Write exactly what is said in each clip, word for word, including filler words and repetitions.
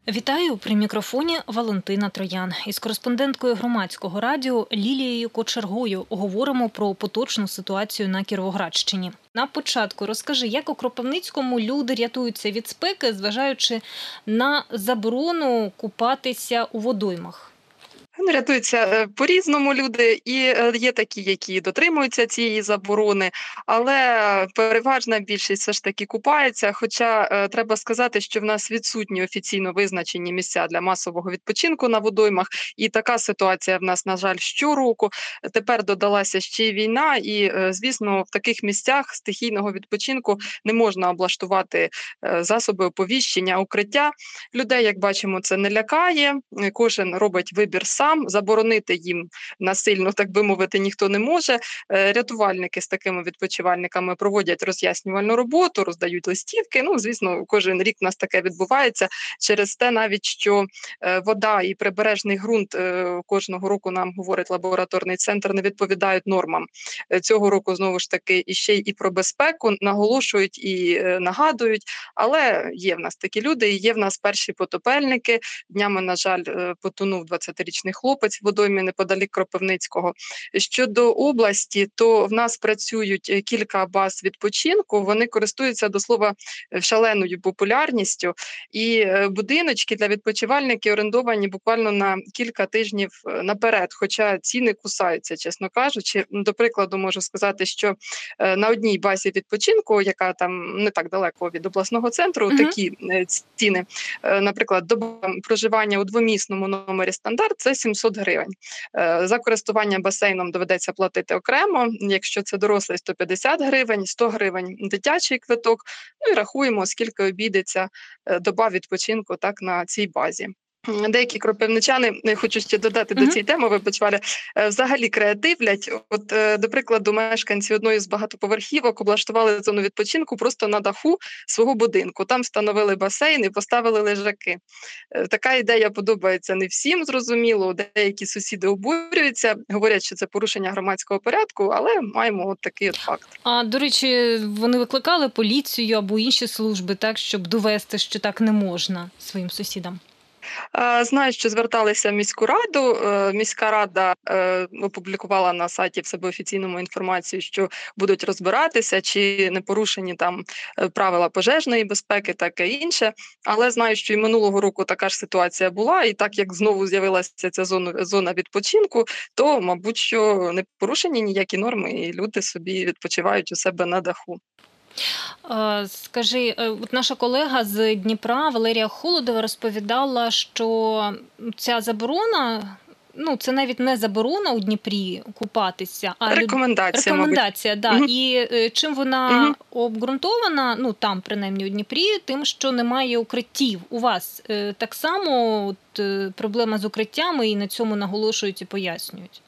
Вітаю, при мікрофоні Валентина Троян. Із кореспонденткою Громадського радіо Лілією Кочергою говоримо про поточну ситуацію на Кіровоградщині. На початку розкажи, як у Кропивницькому люди рятуються від спеки, зважаючи на заборону купатися у водоймах? Ну, рятуються по-різному люди, і є такі, які дотримуються цієї заборони, але переважна більшість все ж таки купається. Хоча е, треба сказати, що в нас відсутні офіційно визначені місця для масового відпочинку на водоймах, і така ситуація в нас, на жаль, щороку. Тепер додалася ще й війна, і, е, звісно, в таких місцях стихійного відпочинку не можна облаштувати е, засоби оповіщення, укриття. Людей, як бачимо, це не лякає, кожен робить вибір сам. Заборонити їм насильно, так би мовити, ніхто не може. Рятувальники з такими відпочивальниками проводять роз'яснювальну роботу, роздають листівки. Ну, звісно, кожен рік у нас таке відбувається. Через те навіть, що вода і прибережний ґрунт кожного року, нам говорить лабораторний центр, не відповідають нормам. Цього року, знову ж таки, і ще і про безпеку наголошують і нагадують. Але є в нас такі люди, і є в нас перші потопельники. Днями, на жаль, потонув двадцятирічний хлопець в водоймі неподалік Кропивницького. Щодо області, то в нас працюють кілька баз відпочинку, вони користуються, до слова, шаленою популярністю, і будиночки для відпочивальників орендовані буквально на кілька тижнів наперед, хоча ціни кусаються, чесно кажучи. До прикладу, можу сказати, що на одній базі відпочинку, яка там не так далеко від обласного центру, Угу. такі ціни, наприклад, доба проживання у двомісному номері стандарт – це сімсот гривень. За користування басейном доведеться платити окремо, якщо це дорослий – сто п'ятдесят гривень, сто гривень дитячий квиток, ну і рахуємо, скільки обійдеться доба відпочинку так на цій базі. Деякі кропивничани, хочу ще додати Угу. до цієї теми, вибач, Валя, взагалі креативлять. От, до прикладу, мешканці одної з багатоповерхівок облаштували зону відпочинку просто на даху свого будинку. Там встановили басейн і поставили лежаки. Така ідея подобається не всім, зрозуміло. Деякі сусіди обурюються, говорять, що це порушення громадського порядку, але маємо от такий от факт. А, до речі, вони викликали поліцію або інші служби, так, щоб довести, що так не можна своїм сусідам? Знаю, що зверталися в міську раду. Міська рада опублікувала на сайті в себе офіційному інформацію, що будуть розбиратися, чи не порушені там правила пожежної безпеки, таке інше. Але знаю, що і минулого року така ж ситуація була, і так як знову з'явилася ця зона, зона відпочинку, то, мабуть, що не порушені ніякі норми, і люди собі відпочивають у себе на даху. Скажи, от наша колега з Дніпра Валерія Холодова розповідала, що ця заборона, ну це навіть не заборона у Дніпрі купатися, а рекомендація, рекомендація, мабуть. Да. Угу. І чим вона Угу. обґрунтована, ну там принаймні у Дніпрі, тим, що немає укриттів. У вас так само от, проблема з укриттями, і на цьому наголошують і пояснюють.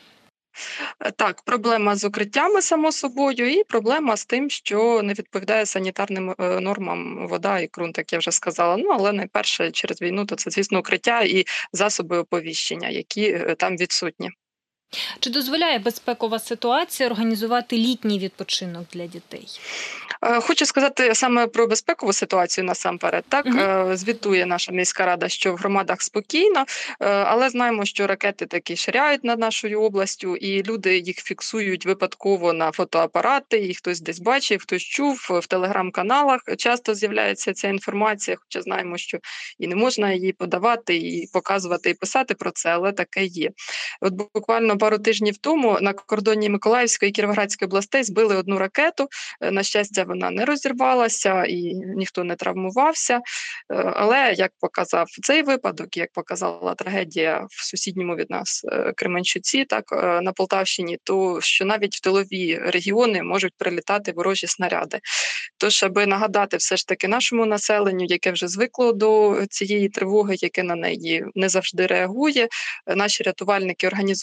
Так, проблема з укриттями, само собою, і проблема з тим, що не відповідає санітарним нормам вода і ґрунт, як я вже сказала. Ну, але найперше через війну, то це, звісно, укриття і засоби оповіщення, які там відсутні. Чи дозволяє безпекова ситуація організувати літній відпочинок для дітей? Хочу сказати саме про безпекову ситуацію насамперед. Так, угу. Звітує наша міська рада, що в громадах спокійно, але знаємо, що ракети такі ширяють над нашою областю, і люди їх фіксують випадково на фотоапарати, і хтось десь бачив, хтось чув, в телеграм-каналах часто з'являється ця інформація, хоча знаємо, що і не можна її подавати, і показувати, і писати про це, але таке є. От буквально пару тижнів тому на кордоні Миколаївської і Кіровоградської областей збили одну ракету. На щастя, вона не розірвалася і ніхто не травмувався. Але, як показав цей випадок, як показала трагедія в сусідньому від нас Кременчуці, так, на Полтавщині, то що навіть в тилові регіони можуть прилітати ворожі снаряди. Тож, аби нагадати все ж таки нашому населенню, яке вже звикло до цієї тривоги, яке на неї не завжди реагує, наші рятувальники організували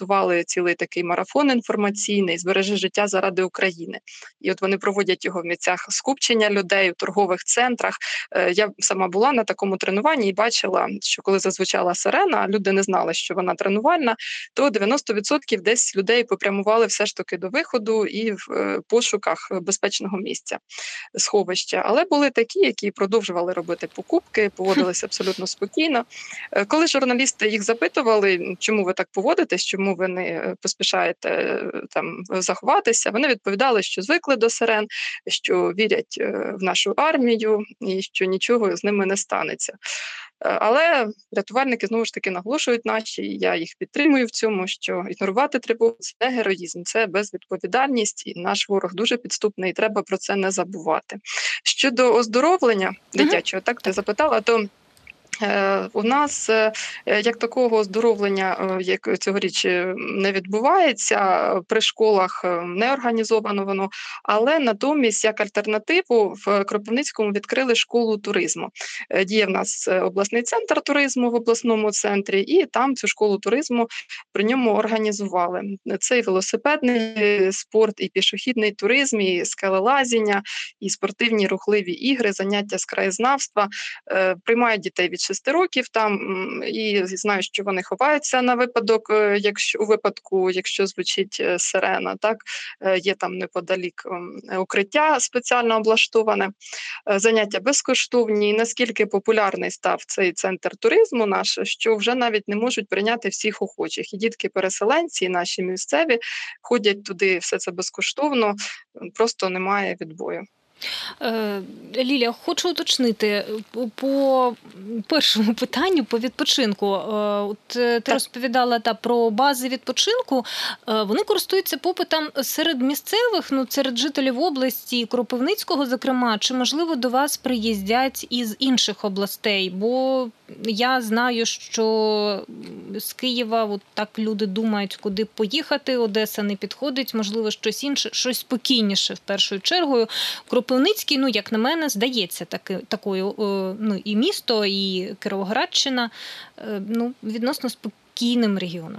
цілий такий марафон інформаційний «Збережи життя заради України». І от вони проводять його в місцях скупчення людей, у торгових центрах. Е, Я сама була на такому тренуванні і бачила, що коли зазвучала сирена, люди не знали, що вона тренувальна, то дев'яносто відсотків десь людей попрямували все ж таки до виходу і в е, пошуках безпечного місця, сховища. Але були такі, які продовжували робити покупки, поводилися абсолютно спокійно. Е, Коли журналісти їх запитували, чому ви так поводитесь, чому ви не е, поспішаєте е, там заховатися, вони відповідали, що звикли до сирен, що вірять е, в нашу армію і що нічого з ними не станеться. Е, Але рятувальники знову ж таки наголошують наші, і я їх підтримую в цьому, що ігнорувати тривогу – це не героїзм, це безвідповідальність, і наш ворог дуже підступний, і треба про це не забувати. Щодо оздоровлення Мгм. дитячого, так ти запитала, то Е, у нас е, е, як такого оздоровлення, е, як цьогоріч, е, не відбувається, е, при школах е, не організовано воно, але натомість як альтернативу в Кропивницькому відкрили школу туризму. Е, Діє в нас е, обласний центр туризму в обласному центрі, і там цю школу туризму при ньому організували. Це і велосипедний е, спорт, і пішохідний туризм, і скелелазіння, і спортивні рухливі ігри, заняття з краєзнавства. Е, Приймають дітей від шести років там, м, і знаю, що вони ховаються на випадок, е, якщо у випадку, якщо звучить е, сирена, так Е, є там неподалік ем, укриття спеціально облаштоване. Е, Заняття безкоштовні. І наскільки популярний став цей центр туризму наш, що вже навіть не можуть прийняти всіх охочих. І дітки-переселенці, і наші місцеві ходять туди, все це безкоштовно, просто немає відбою. Е, Лілія, хочу уточнити е, по- по першому питанню по відпочинку. Е, От е, ти Так. розповідала та про бази відпочинку. Е, Вони користуються попитом серед місцевих, ну серед жителів області, Кропивницького, зокрема. Чи можливо до вас приїздять із інших областей? Бо я знаю, що з Києва от так люди думають, куди поїхати. Одеса не підходить, можливо, щось інше, щось спокійніше в першу чергу. Кропивницький, ну, як на мене, здається таки, такою, е, ну, і місто, і Кіровоградщина, е, ну, відносно спокійним регіоном.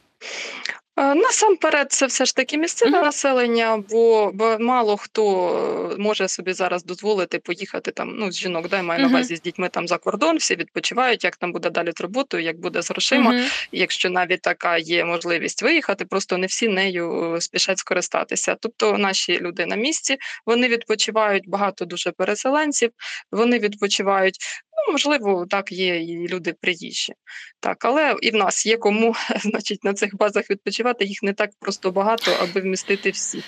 Е, Насамперед, це все ж таки місцеве Мгм. населення, бо, бо мало хто е, може собі зараз дозволити поїхати там, ну, з жінок, да, я маю на Мгм. увазі з дітьми там за кордон, всі відпочивають, як там буде далі з роботою, як буде з грошима. Мгм. І якщо навіть така є можливість виїхати, просто не всі нею е, спішать скористатися. Тобто наші люди на місці, вони відпочивають, багато дуже переселенців, вони відпочивають. Ну, можливо, так є і люди приїжджі. Так, але і в нас є кому, значить, на цих базах відпочивати, їх не так просто багато, аби вмістити всіх.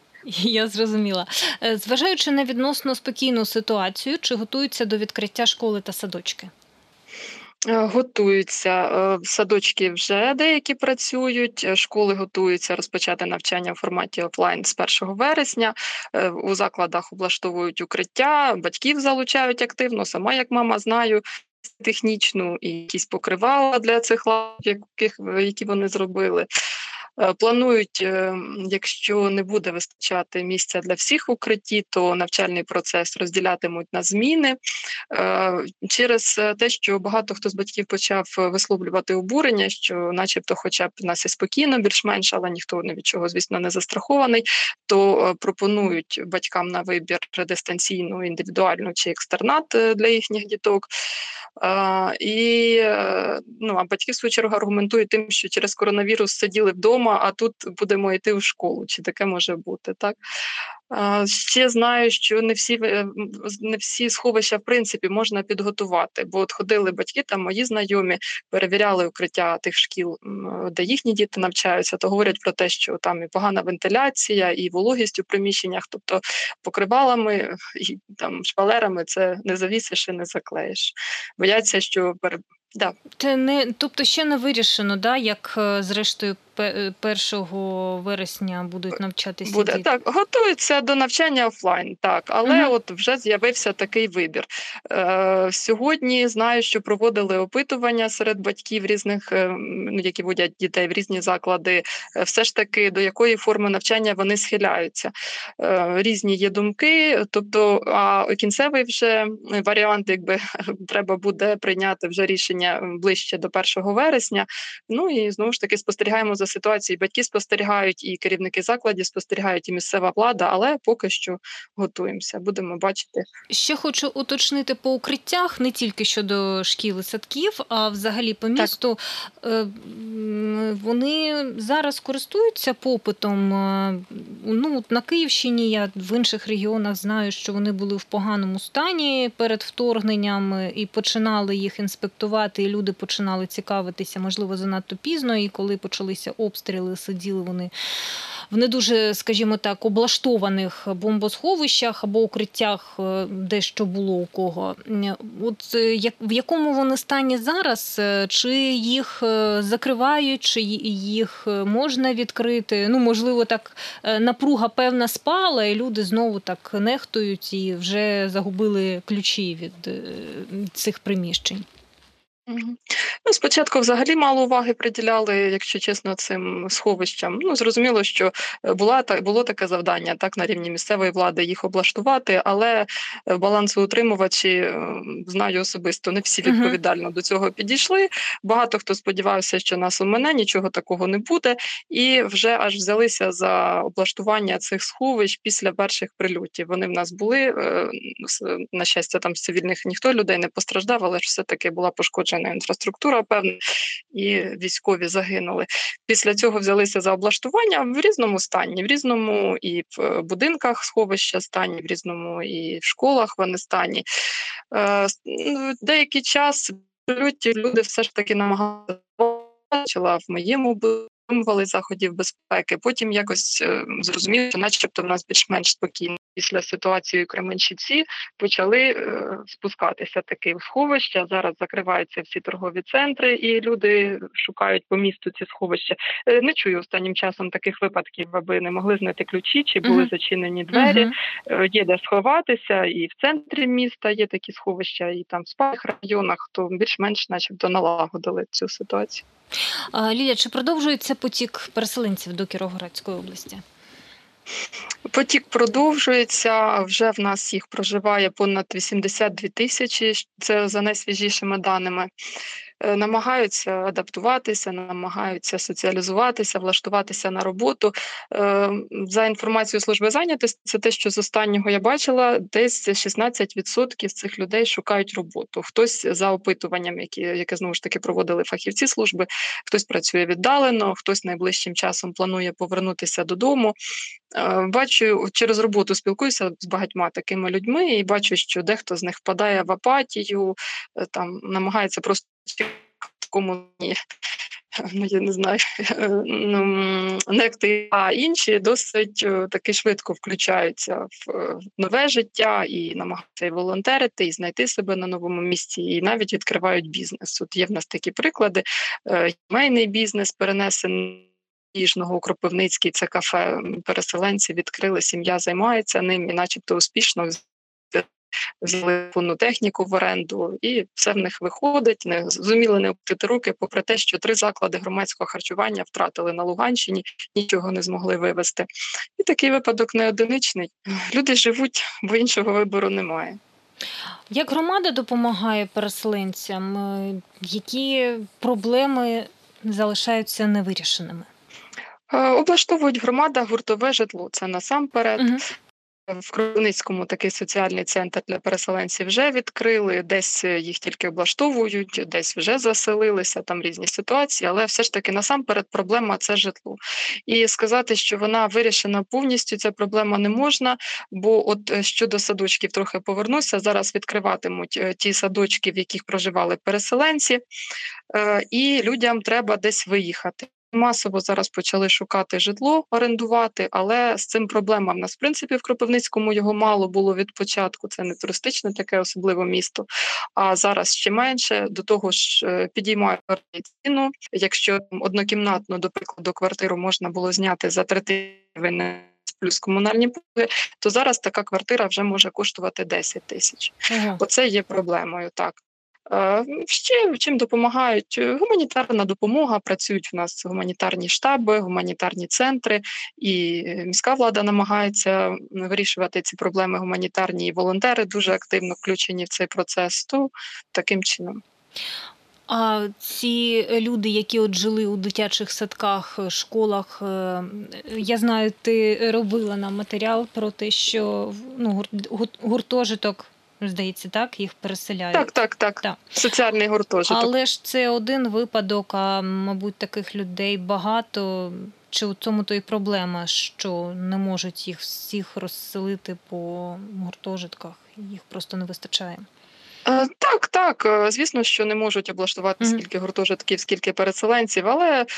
Я зрозуміла. Е, Зважаючи на відносно спокійну ситуацію, чи готуються до відкриття школи та садочки? Е, Готуються е, садочки вже деякі працюють, е, школи готуються розпочати навчання в форматі офлайн з першого вересня. Е, У закладах облаштовують укриття, батьків залучають активно. Сама, як мама, знаю технічну і якісь покривала для цих лав, яких, які вони зробили. Е, Планують, е, якщо не буде вистачати місця для всіх укритті, то навчальний процес розділятимуть на зміни. Е, Через е, те, що багато хто з батьків почав е, висловлювати обурення, що начебто хоча б в нас і спокійно, більш-менш, але ніхто ні від чого, звісно, не застрахований, то е, пропонують батькам на вибір дистанційну, індивідуальну чи екстернат е, для їхніх діток. Е, І е, ну, а батьки, в свою чергу, аргументують тим, що через коронавірус сиділи вдома, а тут будемо йти в школу. Чи таке може бути, так? А, Ще знаю, що не всі е, м, з- не всі сховища в принципі можна підготувати, бо от ходили батьки, там мої знайомі, перевіряли укриття тих шкіл, м, де їхні діти навчаються, то говорять про те, що там і погана вентиляція, і вологість у приміщеннях, тобто покривалами і там шпалерами це не завісиш і не заклеїш. Бояться, що пере... да. Це не, тобто ще не вирішено, да, як е, зрештою пе- е, першого вересня будуть навчатися Буде діти? так, готуються до навчання офлайн, так, але Мгм. от вже з'явився такий вибір. Е, Сьогодні знаю, що проводили опитування серед батьків різних, е, м, ну, які водять дітей в різні заклади. е, Все ж таки, до якої форми навчання вони схиляються. Е, Різні є думки, тобто, а кінцевий вже варіант, якби треба буде прийняти вже рішення м, ближче до першого вересня. Ну і знову ж таки спостерігаємо за за ситуацією батьки спостерігають, і керівники закладів спостерігають, і місцева влада, але поки що готуємося, будемо бачити. Ще хочу уточнити по укриттях, не тільки щодо шкіл і садків, а взагалі по місту. Так. Вони зараз користуються попитом? Ну, на Київщині, я в інших регіонах знаю, що вони були в поганому стані перед вторгненням і починали їх інспектувати, і люди починали цікавитися, можливо, занадто пізно, і коли почалися обстріли, сиділи вони в не дуже, скажімо так, облаштованих бомбосховищах або укриттях, де що було у кого. От в якому вони стані зараз? Чи їх закривають, чи їх можна відкрити? Ну, можливо, так напруга певна спала, і люди знову так нехтують і вже загубили ключі від цих приміщень. Угу. Ну, спочатку взагалі мало уваги приділяли, якщо чесно, цим сховищам. Ну, зрозуміло, що була, було таке завдання так на рівні місцевої влади їх облаштувати, але балансоутримувачі, знаю особисто, не всі відповідально uh-huh. до цього підійшли. Багато хто сподівався, що нас у мене нічого такого не буде, і вже аж взялися за облаштування цих сховищ після перших прильотів. Вони в нас були, на щастя, там з цивільних ніхто людей не постраждав, але ж все-таки була пошкоджена інфраструктура, певна, і військові загинули. Після цього взялися за облаштування в різному стані, в різному і в будинках сховища стані, в різному і в школах вони стані. Деякий час люди все ж таки намагалися, в моєму дотримували заходів безпеки. Потім якось е, зрозуміли, що начебто в нас більш-менш спокійно. Після ситуації у Кременчуці почали е, спускатися таки в сховища. Зараз закриваються всі торгові центри, і люди шукають по місту ці сховища. Е, не чую останнім часом таких випадків, аби не могли знайти ключі, чи були uh-huh. зачинені двері. Uh-huh. Е, є де сховатися, і в центрі міста є такі сховища, і там в спальних районах, то більш-менш начебто налагодили цю ситуацію. Лілія, чи продовжується потік переселенців до Кіровоградської області? Потік продовжується, вже в нас їх проживає понад вісімдесят дві тисячі, це за найсвіжішими даними. Намагаються адаптуватися, намагаються соціалізуватися, влаштуватися на роботу. За інформацією служби зайнятості, це те, що з останнього я бачила, десь шістнадцять відсотків з цих людей шукають роботу. Хтось за опитуванням, які, яке знову ж таки проводили фахівці служби, хтось працює віддалено, хтось найближчим часом планує повернутися додому. Бачу, через роботу спілкуюся з багатьма такими людьми і бачу, що дехто з них впадає в апатію, там намагається просто в комуні, ну, я не знаю, ну, не активні, а інші досить таки швидко включаються в нове життя і намагаються і волонтерити, і знайти себе на новому місці, і навіть відкривають бізнес. От є в нас такі приклади. Сімейний бізнес перенесений Ніжного у Кропивницький, це кафе, переселенці відкрили, сім'я займається ним і начебто успішно взяли повну техніку в оренду, і все в них виходить, не зуміли не опустити руки, попри те, що три заклади громадського харчування втратили на Луганщині, нічого не змогли вивезти. І такий випадок не одиничний. Люди живуть, бо іншого вибору немає. Як громада допомагає переселенцям? Які проблеми залишаються невирішеними? Облаштовують громада гуртове житло. Це насамперед. Угу. В Кропивницькому такий соціальний центр для переселенців вже відкрили, десь їх тільки облаштовують, десь вже заселилися, там різні ситуації, але все ж таки насамперед проблема – це житло. І сказати, що вона вирішена повністю, ця проблема не можна, бо от щодо садочків трохи повернуся, зараз відкриватимуть ті садочки, в яких проживали переселенці, і людям треба десь виїхати. Масово зараз почали шукати житло, орендувати, але з цим проблема в нас, в принципі, в Кропивницькому його мало було від початку, це не туристичне таке особливе місто, а зараз ще менше, до того ж підіймають ціну. Якщо однокімнатну, до прикладу, квартиру можна було зняти за три тисячі плюс комунальні послуги, то зараз така квартира вже може коштувати десять тисяч. Ага. Оце є проблемою, так. Ще чим допомагають? Гуманітарна допомога, працюють в нас гуманітарні штаби, гуманітарні центри, і міська влада намагається вирішувати ці проблеми гуманітарні, і волонтери дуже активно включені в цей процес, то таким чином. А ці люди, які от жили у дитячих садках, школах, е, я знаю, ти робила нам матеріал про те, що ну, гур- гу- гуртожиток, здається, так, їх переселяють. Так, так, так. Так. Соціальний гуртожиток. Але ж це один випадок, а мабуть, таких людей багато. Чи у цьому то і проблема, що не можуть їх всіх розселити по гуртожитках, їх просто не вистачає? Е, Так, так. е, Звісно, що не можуть облаштувати Мгм. скільки гуртожитків, скільки переселенців, але е,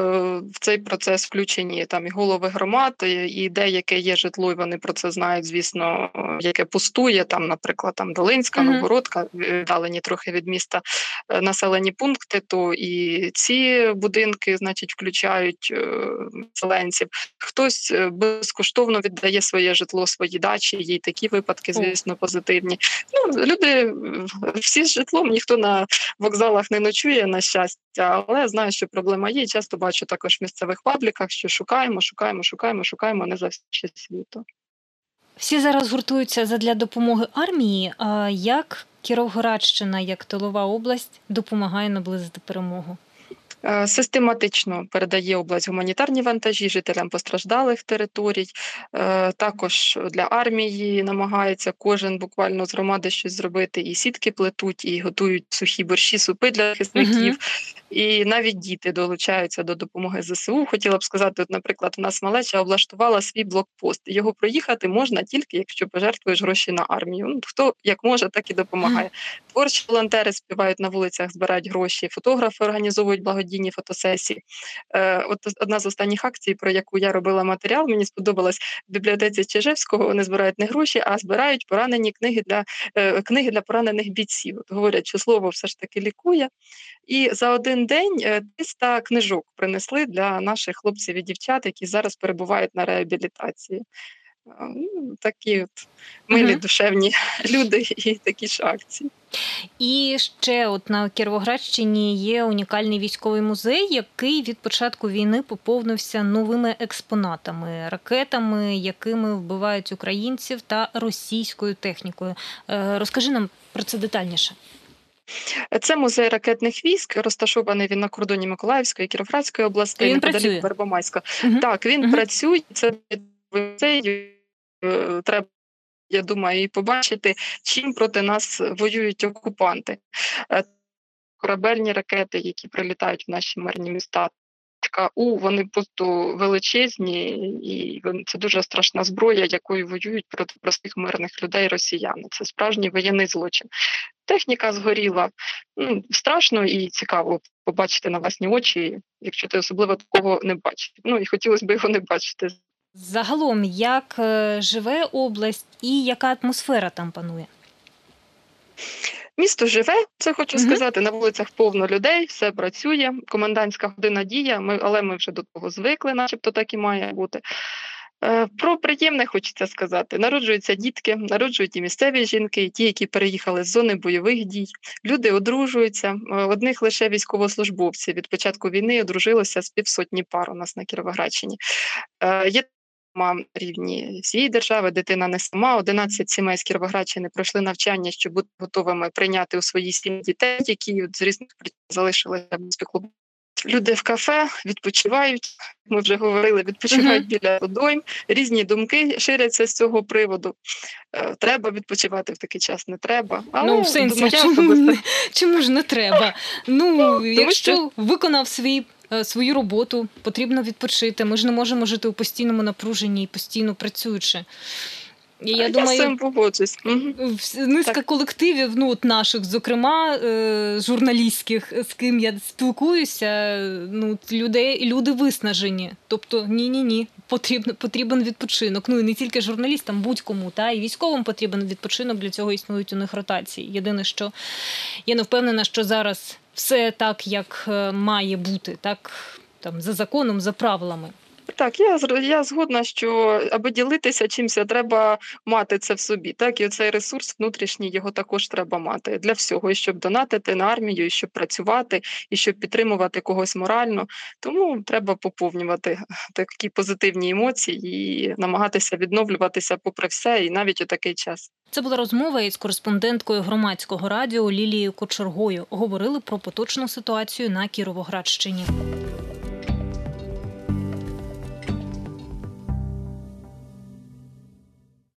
в цей процес включені там і голови громад, і, і деяке є житло, і вони про це знають, звісно, е, яке пустує, там, наприклад, там Долинська, Мгм. Новгородка, віддалені трохи від міста е, населені пункти, то і ці будинки, значить, включають е, переселенців. Хтось е, безкоштовно віддає своє житло, свої дачі, є й такі випадки, О. звісно, позитивні. Ну, люди е, всі з житлом, ніхто на вокзалах не ночує, на щастя, але знаю, що проблема є. І часто бачу також в місцевих пабліках, що шукаємо, шукаємо, шукаємо, шукаємо не за все світу. Всі зараз гуртуються задля допомоги армії. А як Кіровоградщина, як тилова область, допомагає наблизити перемогу? Е, Систематично передає область гуманітарні вантажі жителям постраждалих територій. Е, Також для армії намагається кожен буквально з громади щось зробити. І сітки плетуть, і готують сухі борщі, супи для захисників. Угу. І навіть діти долучаються до допомоги зе се у. Хотіла б сказати, от, наприклад, у нас малеча облаштувала свій блокпост. Його проїхати можна тільки, якщо пожертвуєш гроші на армію. Ну, хто як може, так і допомагає. Творчі волонтери співають на вулицях, збирають гроші, фотографи організовують благодійні фотосесії. Е, От одна з останніх акцій, про яку я робила матеріал, мені сподобалась в бібліотеці Чижевського. Вони збирають не гроші, а збирають поранені книги для е, книги для поранених бійців. От говорять, що слово все ж таки лікує. І за один день е, триста книжок принесли для наших хлопців і дівчат, які зараз перебувають на реабілітації. Е, ну, Такі от милі, Угу. душевні люди і такі ж акції. І ще от на Кіровоградщині є унікальний військовий музей, який від початку війни поповнився новими експонатами, ракетами, якими вбивають українців, та російською технікою. Е, Розкажи нам про це детальніше. Це музей ракетних військ, розташований він на кордоні Миколаївської і Кіровоградської областей, Він неподалік працює. Вербомайська. Угу. Так, він Угу. працює. Це музей, е, треба, я думаю, і побачити, чим проти нас воюють окупанти. Е, Корабельні ракети, які прилітають в наші мирні міста. У, вони просто величезні, і вони- це дуже страшна зброя, якою воюють проти простих мирних людей росіяни. Це справжній воєнний злочин. Техніка згоріла. Ну, страшно і цікаво побачити на власні очі, якщо ти особливо такого не бачив. Ну і хотілося б його не бачити. Загалом, як е, живе область і яка атмосфера там панує? Місто живе, це хочу Угу. сказати. На вулицях повно людей, все працює. Комендантська година діє, ми, але ми вже до того звикли, начебто так і має бути. Е, Про приємне хочеться сказати. Народжуються дітки, народжують і місцеві жінки, і ті, які переїхали з зони бойових дій. Люди одружуються. Е, Одних лише військовослужбовців від початку війни одружилося з півсотні пар у нас на Кіровоградщині. Е, Є на рівні всієї держави, дитина не сама. одинадцять сімей з Кіровоградщини пройшли навчання, щоб бути готовими прийняти у свої сім'ї дітей, які от з різних причин залишилися без піклування. Люди в кафе відпочивають, ми вже говорили, відпочивають Угу. біля водойм. Різні думки ширяться з цього приводу. Е, Треба відпочивати в такий час, не треба. Але Ну, в сенсі, моя чому, особиста не- чому ж не треба? Ну, тому якщо виконав свій, е, свою роботу, потрібно відпочити. Ми ж не можемо жити у постійному напруженні і постійно працюючи. І я я з думаю, цим погоджуюсь. Мгм. вс- низка Так. колективів, ну от наших, зокрема, е, журналістських, з ким я спілкуюся, ну от людей, люди виснажені. Тобто ні-ні-ні, потрібно, потрібен відпочинок. Ну і не тільки журналістам, будь-кому, та і військовим потрібен відпочинок, для цього існують у них ротації. Єдине, що я не впевнена, що зараз все так, як е, має бути, так там за законом, за правилами. Так, я зр я згодна, що аби ділитися чимось, треба мати це в собі. Так, і оцей ресурс внутрішній, його також треба мати для всього, і щоб донатити на армію, і щоб працювати, і щоб підтримувати когось морально. Тому треба поповнювати такі позитивні емоції і намагатися відновлюватися попри все, і навіть у такий час. Це була розмова із кореспонденткою громадського радіо Лілією Кочергою. Говорили про поточну ситуацію на Кіровоградщині.